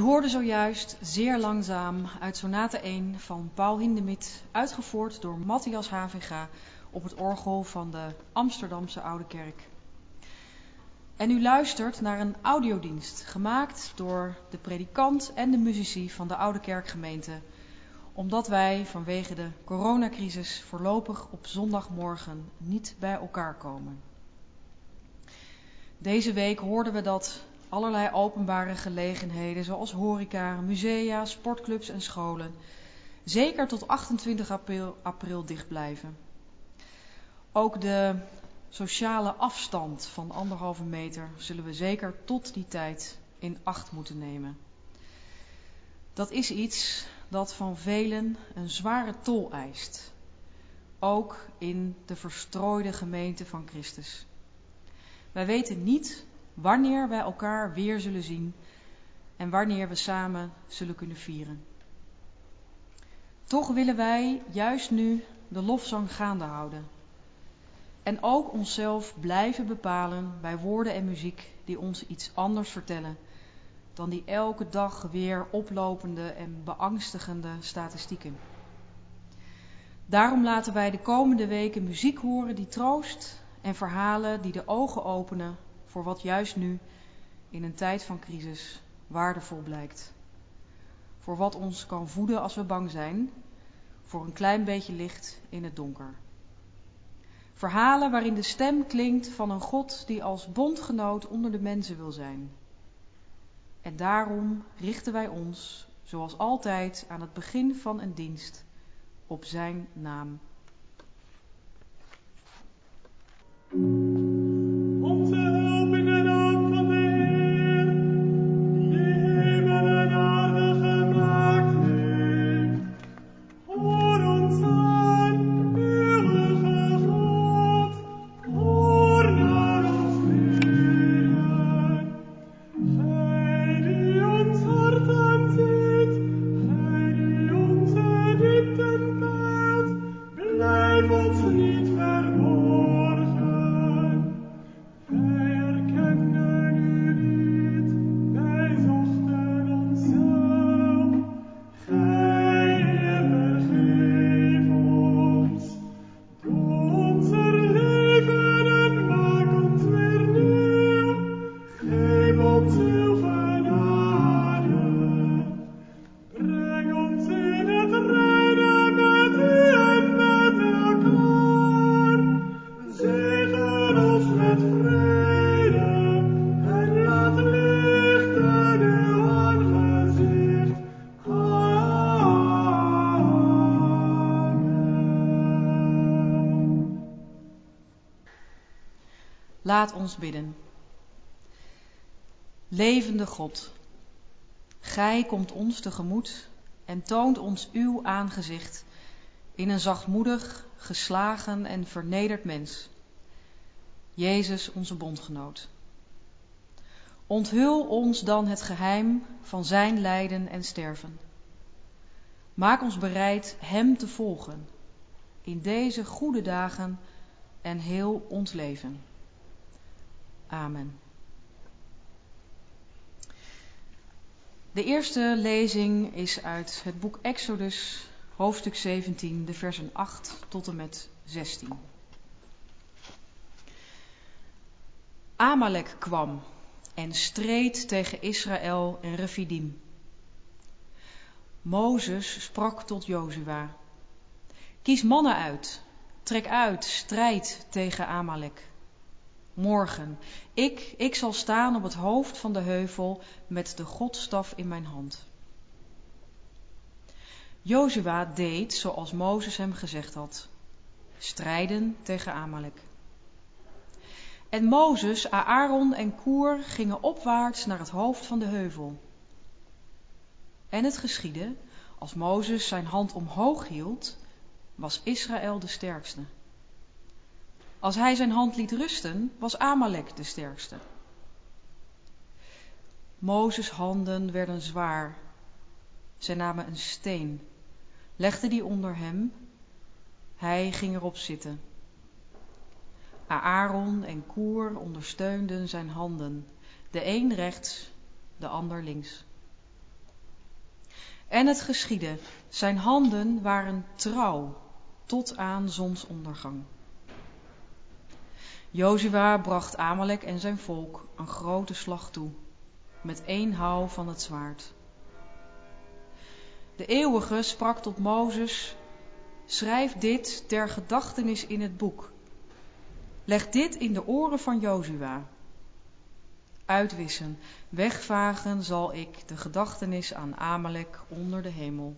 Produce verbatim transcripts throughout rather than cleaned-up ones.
hoorde zojuist Zeer Langzaam uit sonate één van Paul Hindemith, uitgevoerd door Matthias Havinga op het orgel van de Amsterdamse Oude Kerk. En u luistert naar een audiodienst gemaakt door de predikant en de muzici van de Oude Kerkgemeente, omdat wij vanwege de coronacrisis voorlopig op zondagmorgen niet bij elkaar komen. Deze week hoorden we dat allerlei openbare gelegenheden zoals horeca, musea, sportclubs en scholen zeker tot achtentwintig april, april dicht blijven. Ook de sociale afstand van anderhalve meter zullen we zeker tot die tijd in acht moeten nemen. Dat is iets dat van velen een zware tol eist, ook in de verstrooide gemeente van Christus. Wij weten niet wanneer wij elkaar weer zullen zien en wanneer we samen zullen kunnen vieren. Toch willen wij juist nu de lofzang gaande houden. En ook onszelf blijven bepalen bij woorden en muziek die ons iets anders vertellen dan die elke dag weer oplopende en beangstigende statistieken. Daarom laten wij de komende weken muziek horen die troost en verhalen die de ogen openen voor wat juist nu, in een tijd van crisis, waardevol blijkt. Voor wat ons kan voeden als we bang zijn, voor een klein beetje licht in het donker. Verhalen waarin de stem klinkt van een God die als bondgenoot onder de mensen wil zijn. En daarom richten wij ons, zoals altijd aan het begin van een dienst, op zijn naam. Laat ons bidden. Levende God, Gij komt ons tegemoet en toont ons uw aangezicht in een zachtmoedig, geslagen en vernederd mens. Jezus, onze bondgenoot. Onthul ons dan het geheim van zijn lijden en sterven. Maak ons bereid hem te volgen in deze goede dagen en heel ons leven. Amen. De eerste lezing is uit het boek Exodus, hoofdstuk zeventien, de versen acht tot en met zestien. Amalek kwam en streed tegen Israël en Refidim. Mozes sprak tot Jozua: Kies mannen uit, trek uit, strijd tegen Amalek. Morgen, ik, ik zal staan op het hoofd van de heuvel met de godstaf in mijn hand. Jozua deed zoals Mozes hem gezegd had, strijden tegen Amalek. En Mozes, Aaron en Koer gingen opwaarts naar het hoofd van de heuvel. En het geschiedde, als Mozes zijn hand omhoog hield, was Israël de sterkste. Als hij zijn hand liet rusten, was Amalek de sterkste. Mozes' handen werden zwaar. Zij namen een steen, legden die onder hem. Hij ging erop zitten. Aaron en Koer ondersteunden zijn handen, de een rechts, de ander links. En het geschiedde, zijn handen waren trouw tot aan zonsondergang. Jozua bracht Amalek en zijn volk een grote slag toe, met één houw van het zwaard. De Eeuwige sprak tot Mozes: schrijf dit ter gedachtenis in het boek. Leg dit in de oren van Jozua. Uitwissen, wegvagen zal ik de gedachtenis aan Amalek onder de hemel.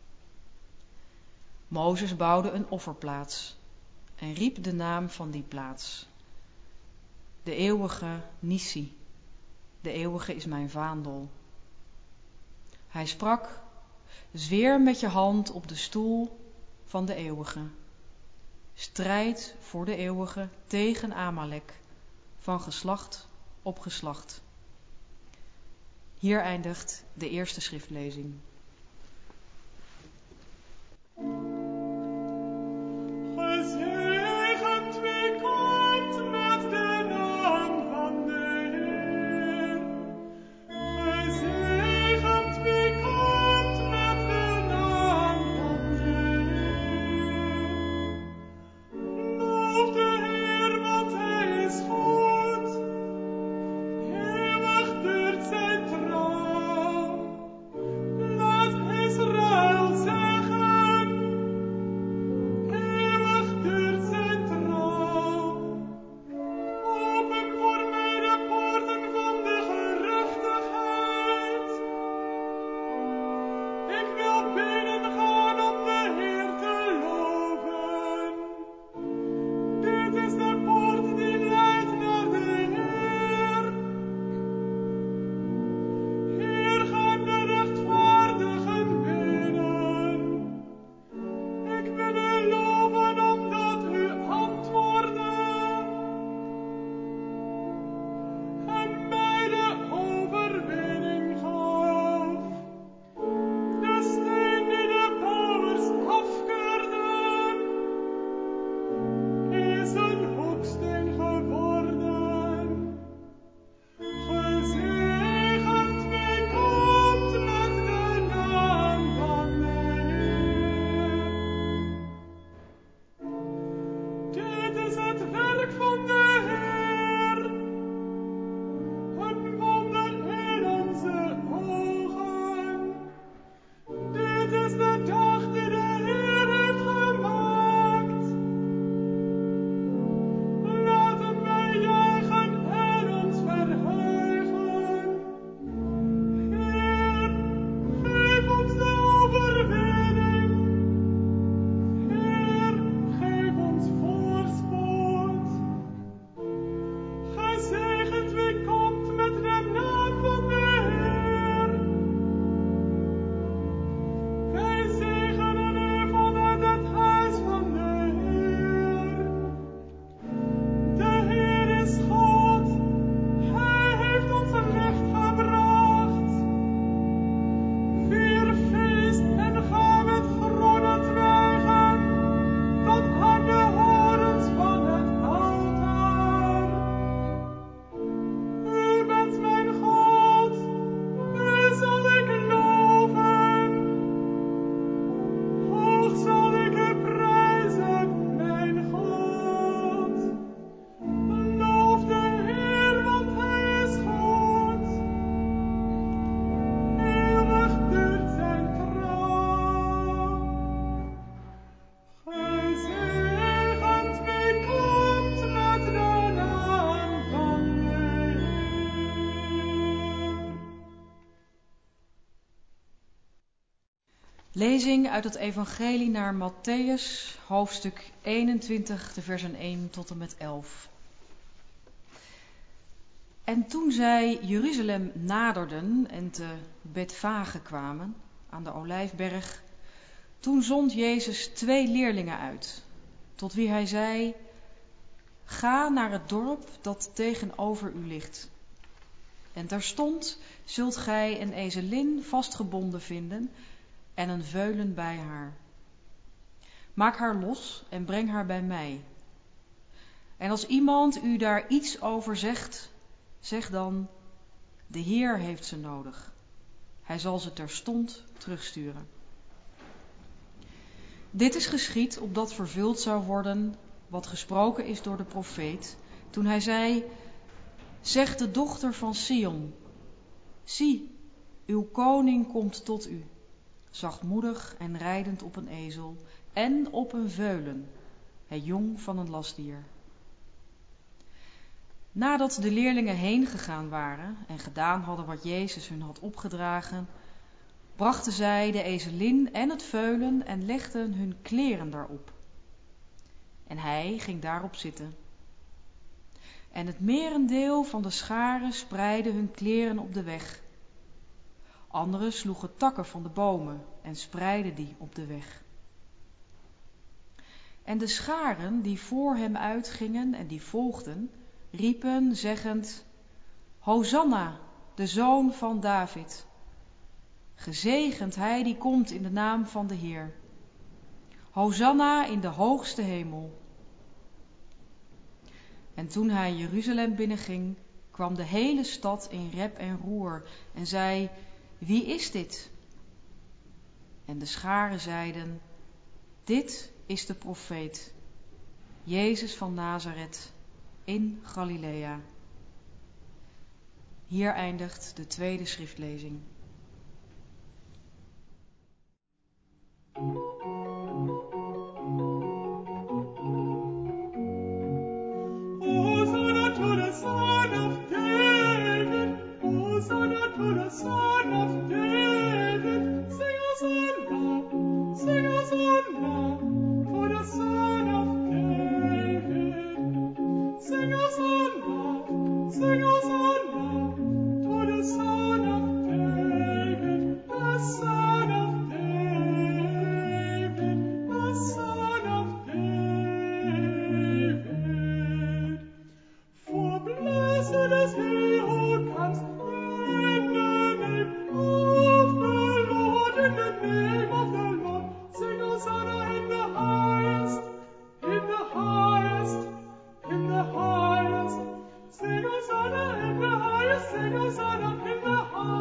Mozes bouwde een offerplaats en riep de naam van die plaats: de Eeuwige Nissi, de Eeuwige is mijn vaandel. Hij sprak: zweer met je hand op de stoel van de Eeuwige. Strijd voor de Eeuwige tegen Amalek, van geslacht op geslacht. Hier eindigt de eerste schriftlezing. Gezegend wie komt met de naam van de Heer. Gezegend wie komt met de naam van de Heer. Loof de Heer, want Hij is goed. Eeuwig duurt zijn trouw. Laat Israël zeggen: eeuwig duurt zijn trouw. Open voor mij de poorten van de gerechtigheid. Ik wil binnengaan om de Heer te loven. Dit is de poort die leidt naar de Heer. Hier gaan de rechtvaardigen binnen. Ik wil u loven omdat u antwoordde en mij de overwinning gaf. De steen die de bouwers afkeurden, is een hoeksteen geworden. Gezegend wie komt met de naam van de Heer. Dit is het werk van de Heer, een wonder in onze ogen. Dit is de dag die de Heer heeft gemaakt. Laten wij juichen en ons verheugen. Heer, geef ons de overwinning. Heer, geef ons voorspoed. Gezegend wie komt met de naam van de Heer. Wij zegenen u vanuit het huis van de Heer. De Heer is God. Hij heeft ons licht gebracht. Vier feest en ga met groene twijgen tot aan de horens van het altaar. U bent mijn God, u zal ik loven. Hoog zal ik u prijzen, mijn God. Loof de Heer, want Hij is goed. Eeuwig duurt zijn trouw. Gezegend wie komt met de naam van de Heer. Lezing uit het Evangelie naar Mattheüs, hoofdstuk eenentwintig, de versen één tot en met elf. En toen zij Jeruzalem naderden en te Betfage kwamen, aan de Olijfberg, toen zond Jezus twee leerlingen uit, tot wie hij zei: ga naar het dorp dat tegenover u ligt. En terstond zult gij een ezelin vastgebonden vinden en een veulen bij haar. Maak haar los en breng haar bij mij. En als iemand u daar iets over zegt, zeg dan: de Heer heeft ze nodig. Hij zal ze terstond terugsturen. Dit is geschied opdat vervuld zou worden wat gesproken is door de profeet, toen hij zei: zeg de dochter van Sion, zie, uw koning komt tot u, zachtmoedig en rijdend op een ezel en op een veulen, het jong van een lastdier. Nadat de leerlingen heen gegaan waren en gedaan hadden wat Jezus hun had opgedragen, brachten zij de ezelin en het veulen en legden hun kleren daarop. En hij ging daarop zitten. En het merendeel van de scharen spreidde hun kleren op de weg. Anderen sloegen takken van de bomen en spreidden die op de weg. En de scharen die voor hem uitgingen en die volgden, riepen zeggend: Hosanna, de zoon van David. Gezegend hij die komt in de naam van de Heer. Hosanna in de hoogste hemel. En toen hij Jeruzalem binnenging, kwam de hele stad in rep en roer en zei: wie is dit? En de scharen zeiden: dit is de profeet, Jezus van Nazareth in Galilea. Hier eindigt de tweede schriftlezing. Hosanna to the Son of David, Hosanna to the Son of David, sing Hosanna, sing Hosanna to the Son of David, sing Hosanna, sing Hosanna to the Son of David, the Son of David, the Son of David. For blessed is he who comes in the name of the Lord, in the name of the Lord. Sing Hosanna in the highest, in the highest, in the highest. Sing Hosanna in the highest, sing Hosanna in the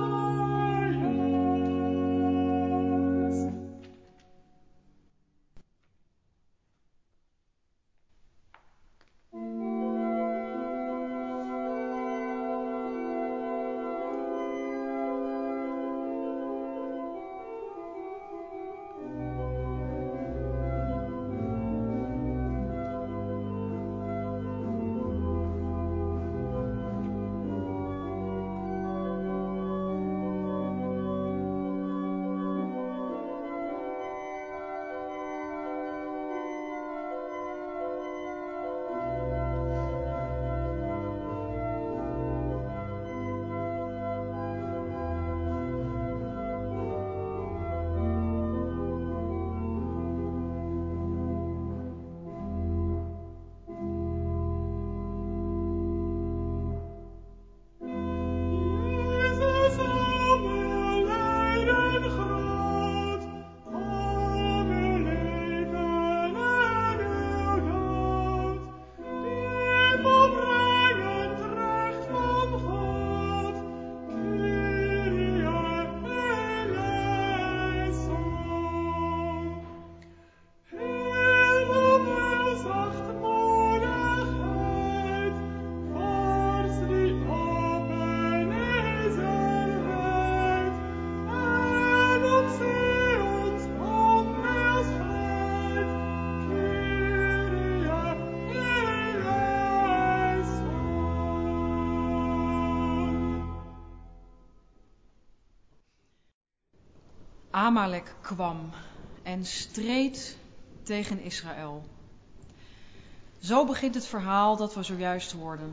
highest. Jesus, overlijden groot, overleven en uw dood, die volbrengen recht van God, Kyrie eleison. Heel hoeveel zachtmoedigheid, fors die open ezelheid, en op Sions onweersvlijt, Kyrie eleison. Amalek kwam en streed tegen Israël. Zo begint het verhaal dat we zojuist hoorden.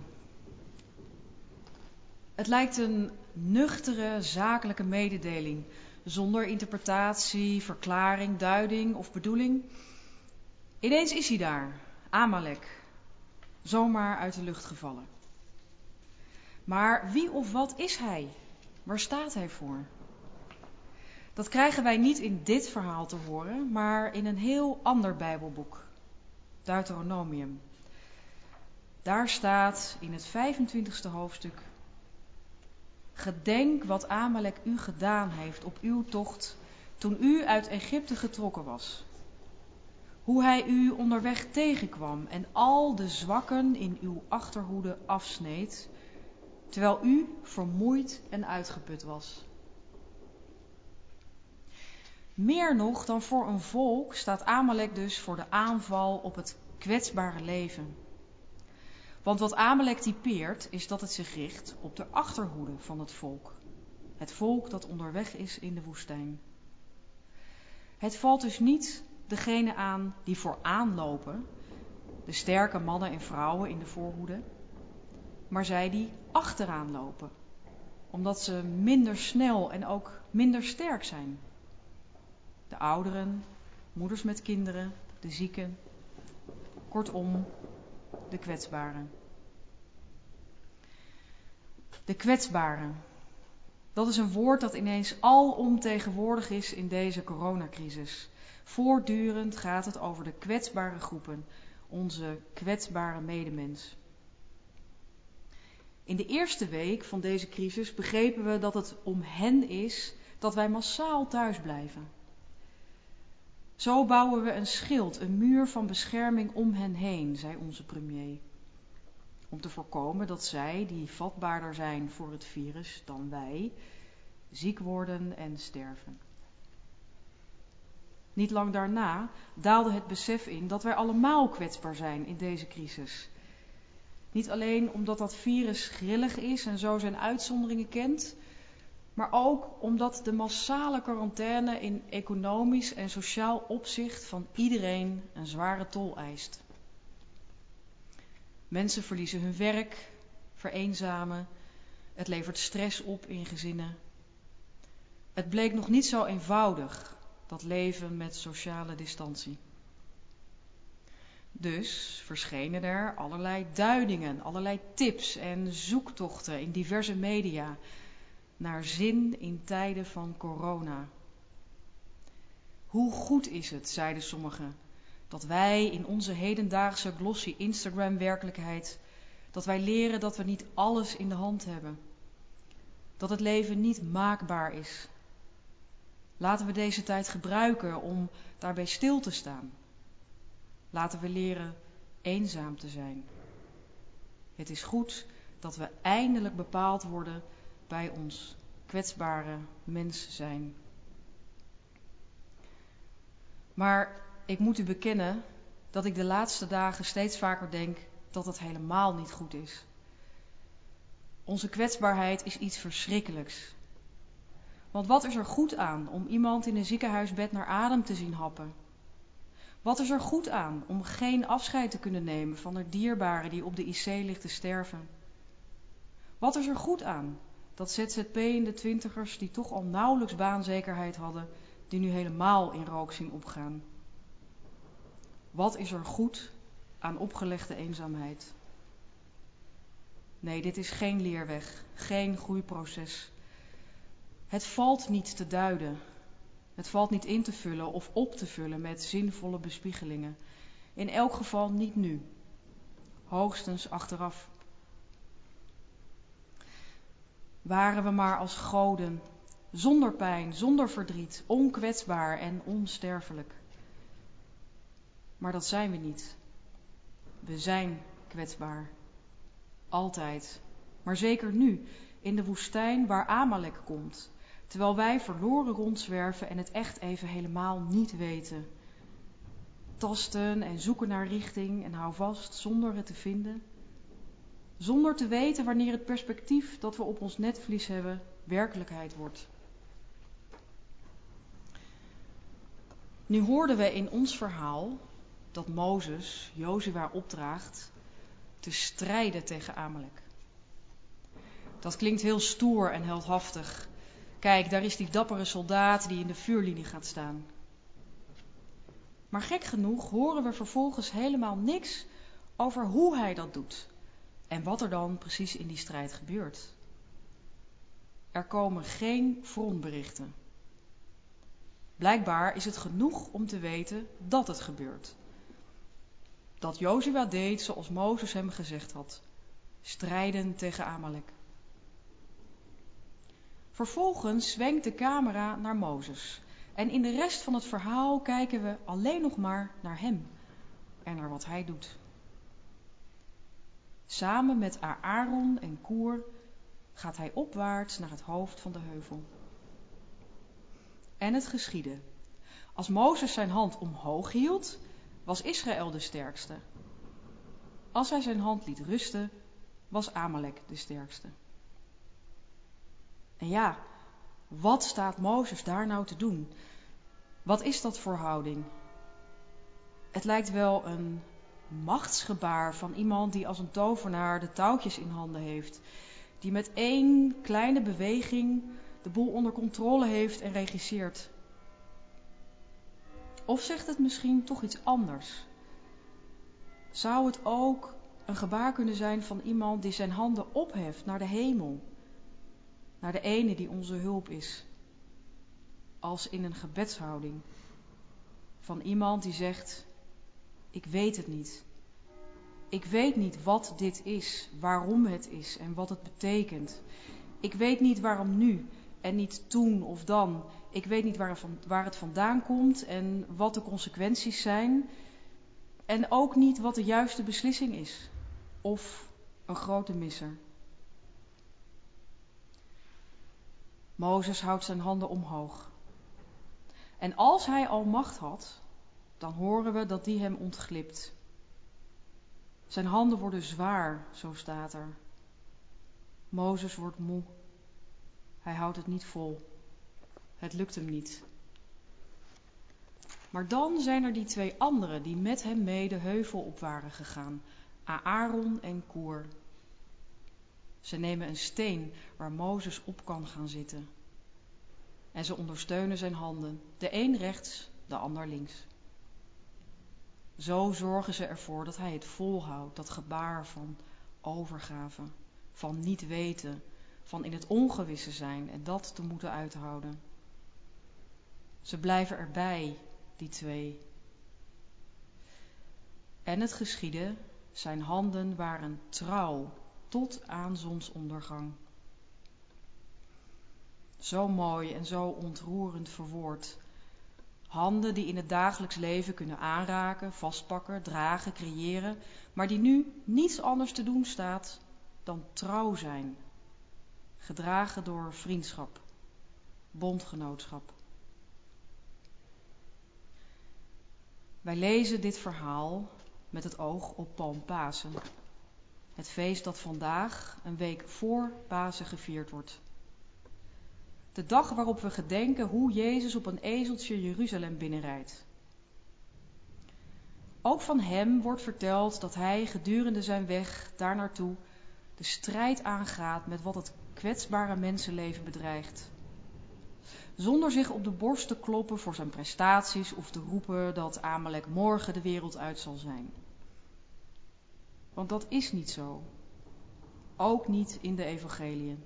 Het lijkt een nuchtere, zakelijke mededeling, zonder interpretatie, verklaring, duiding of bedoeling. Ineens is hij daar, Amalek, zomaar uit de lucht gevallen. Maar wie of wat is hij? Waar staat hij voor? Dat krijgen wij niet in dit verhaal te horen, maar in een heel ander Bijbelboek, Deuteronomium. Daar staat in het vijfentwintigste hoofdstuk: gedenk wat Amalek u gedaan heeft op uw tocht toen u uit Egypte getrokken was. Hoe hij u onderweg tegenkwam en al de zwakken in uw achterhoede afsneed, terwijl u vermoeid en uitgeput was. Meer nog dan voor een volk staat Amalek dus voor de aanval op het kwetsbare leven. Want wat Amalek typeert is dat het zich richt op de achterhoede van het volk. Het volk dat onderweg is in de woestijn. Het valt dus niet degene aan die vooraan lopen, de sterke mannen en vrouwen in de voorhoede, maar zij die achteraan lopen, omdat ze minder snel en ook minder sterk zijn. De ouderen, moeders met kinderen, de zieken, kortom, de kwetsbaren. De kwetsbaren, dat is een woord dat ineens alomtegenwoordig is in deze coronacrisis. Voortdurend gaat het over de kwetsbare groepen, onze kwetsbare medemens. In de eerste week van deze crisis begrepen we dat het om hen is dat wij massaal thuis blijven. Zo bouwen we een schild, een muur van bescherming om hen heen, zei onze premier. Om te voorkomen dat zij, die vatbaarder zijn voor het virus dan wij, ziek worden en sterven. Niet lang daarna daalde het besef in dat wij allemaal kwetsbaar zijn in deze crisis. Niet alleen omdat dat virus grillig is en zo zijn uitzonderingen kent, maar ook omdat de massale quarantaine in economisch en sociaal opzicht van iedereen een zware tol eist. Mensen verliezen hun werk, vereenzamen, het levert stress op in gezinnen. Het bleek nog niet zo eenvoudig, dat leven met sociale distantie. Dus verschenen er allerlei duidingen, allerlei tips en zoektochten in diverse media naar zin in tijden van corona. Hoe goed is het, zeiden sommigen, dat wij in onze hedendaagse glossy Instagram-werkelijkheid, dat wij leren dat we niet alles in de hand hebben. Dat het leven niet maakbaar is. Laten we deze tijd gebruiken om daarbij stil te staan. Laten we leren eenzaam te zijn. Het is goed dat we eindelijk bepaald worden bij ons kwetsbare mens zijn. Maar ik moet u bekennen dat ik de laatste dagen steeds vaker denk dat het helemaal niet goed is. Onze kwetsbaarheid is iets verschrikkelijks. Want wat is er goed aan om iemand in een ziekenhuisbed naar adem te zien happen? Wat is er goed aan om geen afscheid te kunnen nemen van een dierbare die op de I C ligt te sterven? Wat is er goed aan dat Z Z P'ende twintigers die toch al nauwelijks baanzekerheid hadden, die nu helemaal in rook zien opgaan? Wat is er goed aan opgelegde eenzaamheid? Nee, dit is geen leerweg, geen groeiproces. Het valt niet te duiden. Het valt niet in te vullen of op te vullen met zinvolle bespiegelingen. In elk geval niet nu. Hoogstens achteraf. Waren we maar als goden, zonder pijn, zonder verdriet, onkwetsbaar en onsterfelijk. Maar dat zijn we niet. We zijn kwetsbaar. Altijd. Maar zeker nu, in de woestijn waar Amalek komt. Terwijl wij verloren rondzwerven en het echt even helemaal niet weten. Tasten en zoeken naar richting en hou vast zonder het te vinden. Zonder te weten wanneer het perspectief dat we op ons netvlies hebben werkelijkheid wordt. Nu hoorden we in ons verhaal dat Mozes Jozua opdraagt te strijden tegen Amalek. Dat klinkt heel stoer en heldhaftig. Kijk, daar is die dappere soldaat die in de vuurlinie gaat staan. Maar gek genoeg horen we vervolgens helemaal niks over hoe hij dat doet en wat er dan precies in die strijd gebeurt. Er komen geen frontberichten. Blijkbaar is het genoeg om te weten dat het gebeurt. Dat Jozua deed zoals Mozes hem gezegd had. Strijden tegen Amalek. Vervolgens zwenkt de camera naar Mozes. En in de rest van het verhaal kijken we alleen nog maar naar hem en naar wat hij doet. Samen met Aaron en Koer gaat hij opwaarts naar het hoofd van de heuvel. En het geschiedde. Als Mozes zijn hand omhoog hield, was Israël de sterkste. Als hij zijn hand liet rusten, was Amalek de sterkste. En ja, wat staat Mozes daar nou te doen? Wat is dat voor houding? Het lijkt wel een machtsgebaar van iemand die als een tovenaar de touwtjes in handen heeft. Die met één kleine beweging de boel onder controle heeft en regisseert. Of zegt het misschien toch iets anders? Zou het ook een gebaar kunnen zijn van iemand die zijn handen opheft naar de hemel? Naar de ene die onze hulp is. Als in een gebedshouding. Van iemand die zegt, ik weet het niet. Ik weet niet wat dit is, waarom het is en wat het betekent. Ik weet niet waarom nu en niet toen of dan. Ik weet niet waar het, van, waar het vandaan komt en wat de consequenties zijn. En ook niet wat de juiste beslissing is. Of een grote misser. Mozes houdt zijn handen omhoog. En als hij al macht had, dan horen we dat die hem ontglipt. Zijn handen worden zwaar, zo staat er. Mozes wordt moe. Hij houdt het niet vol. Het lukt hem niet. Maar dan zijn er die twee anderen die met hem mee de heuvel op waren gegaan. Aaron en Koer. Ze nemen een steen waar Mozes op kan gaan zitten. En ze ondersteunen zijn handen, de een rechts, de ander links. Zo zorgen ze ervoor dat hij het volhoudt, dat gebaar van overgave, van niet weten, van in het ongewisse zijn en dat te moeten uithouden. Ze blijven erbij, die twee. En het geschiedde, zijn handen waren trouw tot aan zonsondergang. Zo mooi en zo ontroerend verwoord. Handen die in het dagelijks leven kunnen aanraken, vastpakken, dragen, creëren, maar die nu niets anders te doen staat dan trouw zijn. Gedragen door vriendschap, bondgenootschap. Wij lezen dit verhaal met het oog op Palmpasen. Het feest dat vandaag, een week voor Pasen, gevierd wordt. De dag waarop we gedenken hoe Jezus op een ezeltje Jeruzalem binnenrijdt. Ook van hem wordt verteld dat hij gedurende zijn weg daar naartoe de strijd aangaat met wat het kwetsbare mensenleven bedreigt. Zonder zich op de borst te kloppen voor zijn prestaties of te roepen dat Amalek morgen de wereld uit zal zijn. Want dat is niet zo. Ook niet in de evangeliën.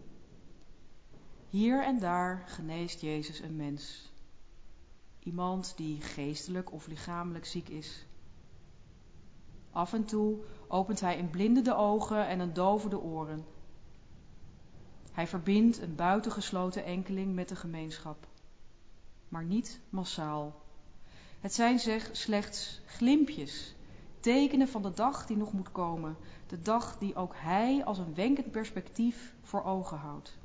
Hier en daar geneest Jezus een mens. Iemand die geestelijk of lichamelijk ziek is. Af en toe opent hij een blinde de ogen en een dove de oren. Hij verbindt een buitengesloten enkeling met de gemeenschap. Maar niet massaal. Het zijn zeg slechts glimpjes, tekenen van de dag die nog moet komen. De dag die ook hij als een wenkend perspectief voor ogen houdt.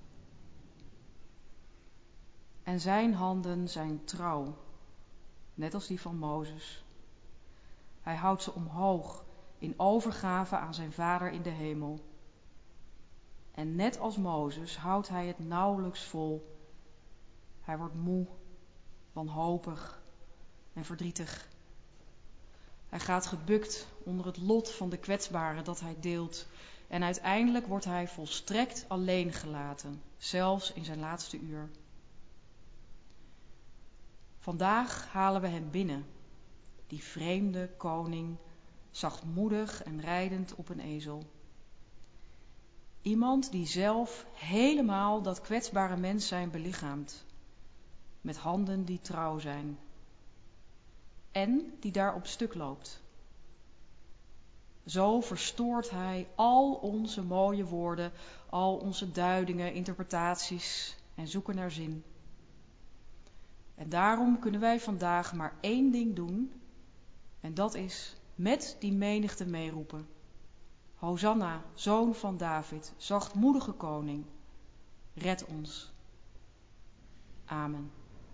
En zijn handen zijn trouw, net als die van Mozes. Hij houdt ze omhoog in overgave aan zijn Vader in de hemel. En net als Mozes houdt hij het nauwelijks vol. Hij wordt moe, wanhopig en verdrietig. Hij gaat gebukt onder het lot van de kwetsbaren dat hij deelt. En uiteindelijk wordt hij volstrekt alleen gelaten, zelfs in zijn laatste uur. Vandaag halen we hem binnen, die vreemde koning, zachtmoedig en rijdend op een ezel. Iemand die zelf helemaal dat kwetsbare mens zijn belichaamt, met handen die trouw zijn en die daar op stuk loopt. Zo verstoort hij al onze mooie woorden, al onze duidingen, interpretaties en zoeken naar zin. En daarom kunnen wij vandaag maar één ding doen, en dat is met die menigte meeroepen. Hosanna, zoon van David, zachtmoedige koning, red ons. Amen.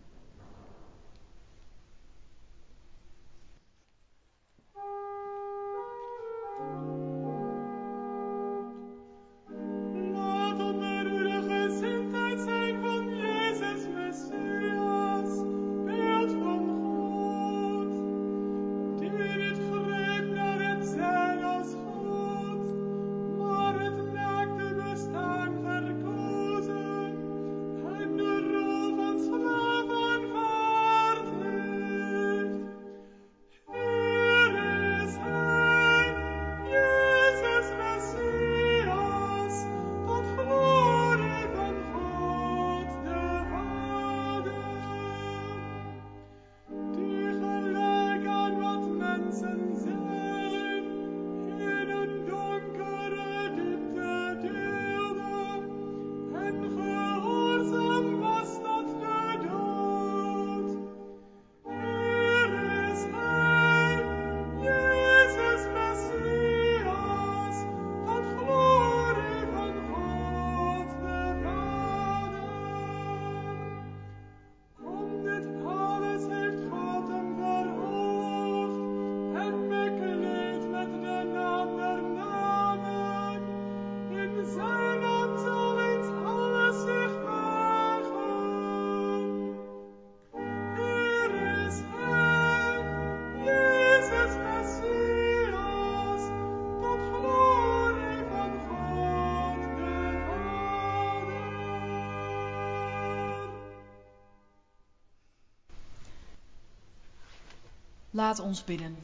Laat ons bidden.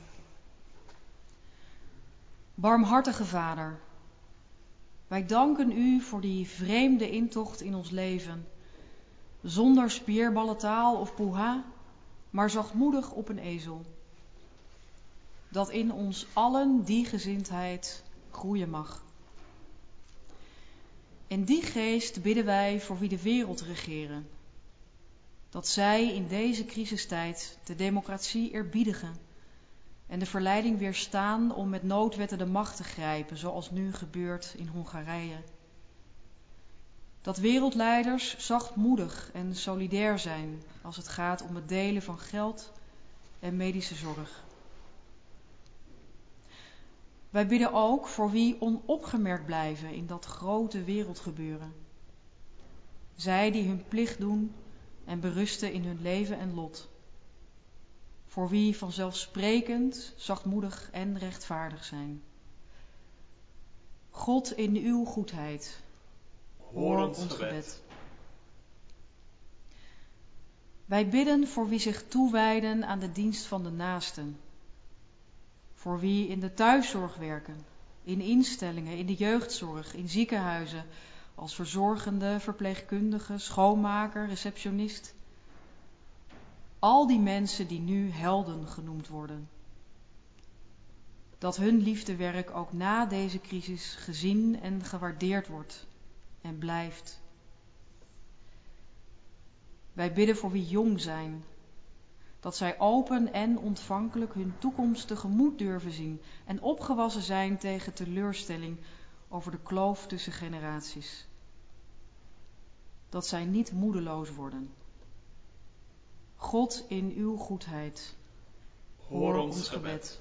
Barmhartige Vader, wij danken u voor die vreemde intocht in ons leven, zonder spierballentaal of poeha, maar zachtmoedig op een ezel. Dat in ons allen die gezindheid groeien mag. In die geest bidden wij voor wie de wereld regeren. Dat zij in deze crisistijd de democratie eerbiedigen en de verleiding weerstaan om met noodwetten de macht te grijpen, zoals nu gebeurt in Hongarije. Dat wereldleiders zachtmoedig en solidair zijn als het gaat om het delen van geld en medische zorg. Wij bidden ook voor wie onopgemerkt blijven in dat grote wereldgebeuren. Zij die hun plicht doen en berusten in hun leven en lot. Voor wie vanzelfsprekend, zachtmoedig en rechtvaardig zijn. God in uw goedheid, hoor ons gebed. gebed. Wij bidden voor wie zich toewijden aan de dienst van de naasten. Voor wie in de thuiszorg werken, in instellingen, in de jeugdzorg, in ziekenhuizen, als verzorgende, verpleegkundige, schoonmaker, receptionist. Al die mensen die nu helden genoemd worden. Dat hun liefdewerk ook na deze crisis gezien en gewaardeerd wordt en blijft. Wij bidden voor wie jong zijn. Dat zij open en ontvankelijk hun toekomst tegemoet durven zien en opgewassen zijn tegen teleurstelling over de kloof tussen generaties. Dat zij niet moedeloos worden. God in uw goedheid, hoor ons gebed.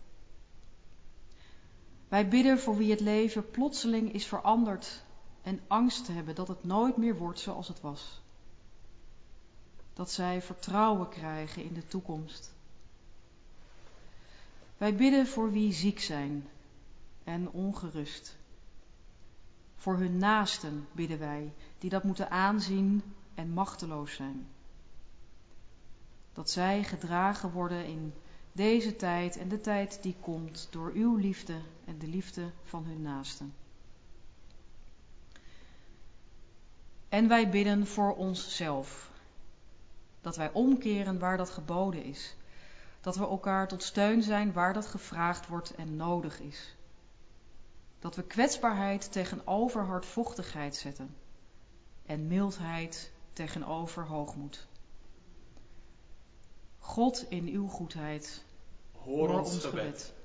Wij bidden voor wie het leven plotseling is veranderd en angst hebben dat het nooit meer wordt zoals het was. Dat zij vertrouwen krijgen in de toekomst. Wij bidden voor wie ziek zijn en ongerust. Voor hun naasten bidden wij, die dat moeten aanzien en machteloos zijn. Dat zij gedragen worden in deze tijd en de tijd die komt door uw liefde en de liefde van hun naasten. En wij bidden voor onszelf. Dat wij omkeren waar dat geboden is. Dat we elkaar tot steun zijn waar dat gevraagd wordt en nodig is. Dat we kwetsbaarheid tegenover hardvochtigheid zetten. en mildheid tegenover hoogmoed. God in uw goedheid, Hoor ons gebed.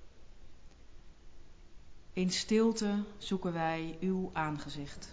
In stilte zoeken wij uw aangezicht.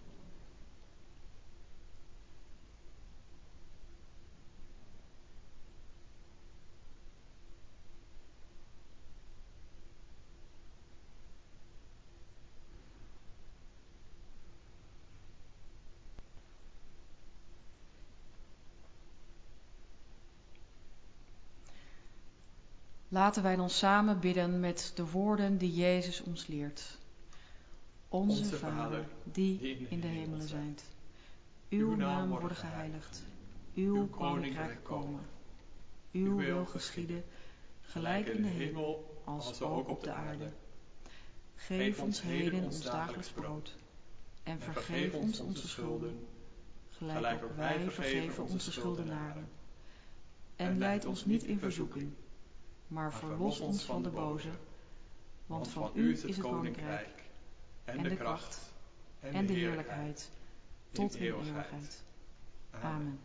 Laten wij dan samen bidden met de woorden die Jezus ons leert. Onze, Onze Vader, Vader, die die in de in de hemel hemelen zijt. zijt. Uw naam worden geheiligd. Uw koninkrijk komen. Uw wil geschieden, gelijk in de hemel als ook op de aarde. Geef ons heden ons dagelijks brood. En vergeef ons onze schulden, gelijk ook wij vergeven onze schuldenaren. En leid ons niet in verzoeking, maar verlos ons van de boze. Want van u is het koninkrijk, en de kracht, en de heerlijkheid, tot in eeuwigheid. Amen.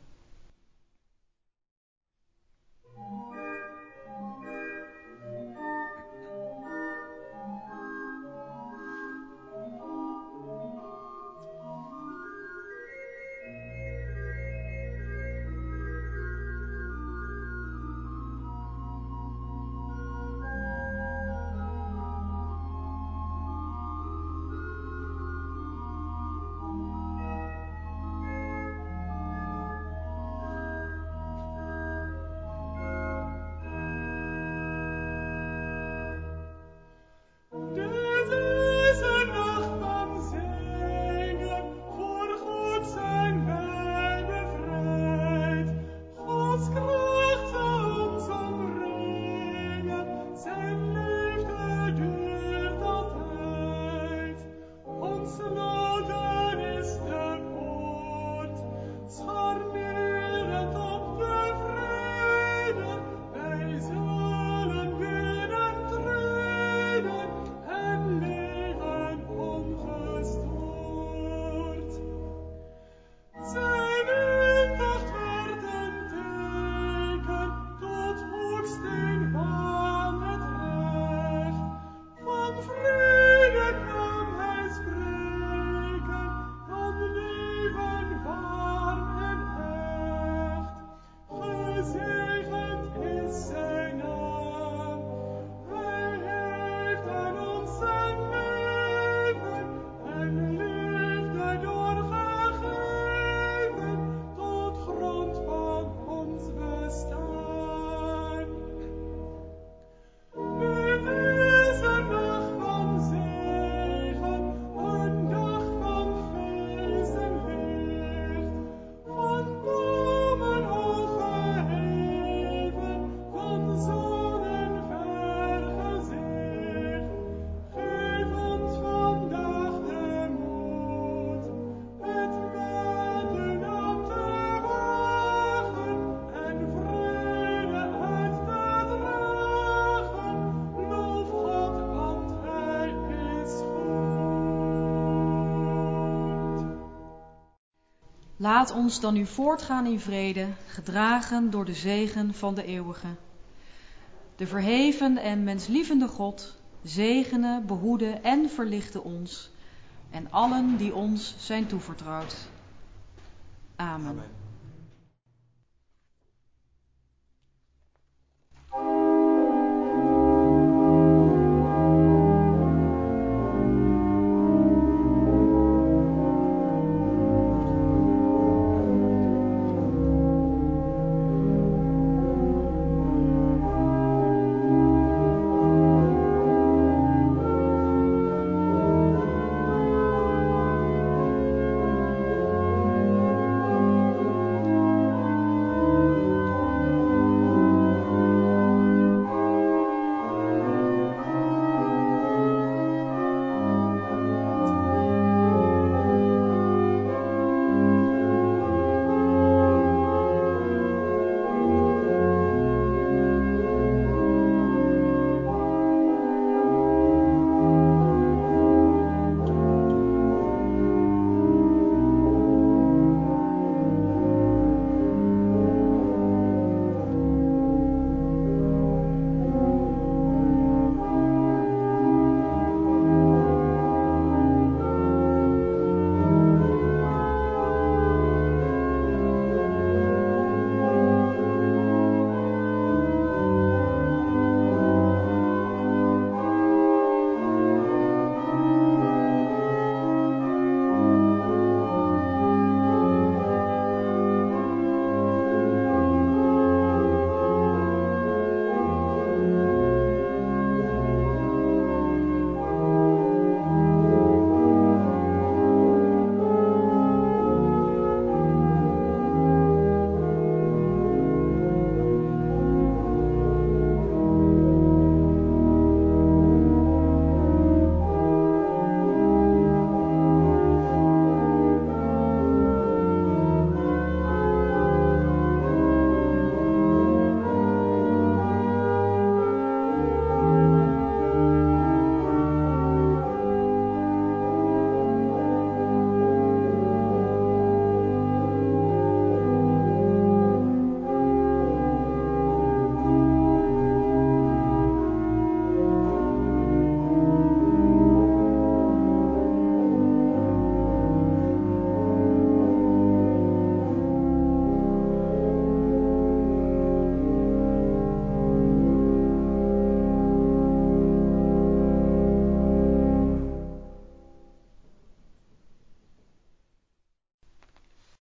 Laat ons dan nu voortgaan in vrede, gedragen door de zegen van de eeuwige. De verheven en menslievende God zegene, behoede en verlichte ons en allen die ons zijn toevertrouwd. Amen. Amen.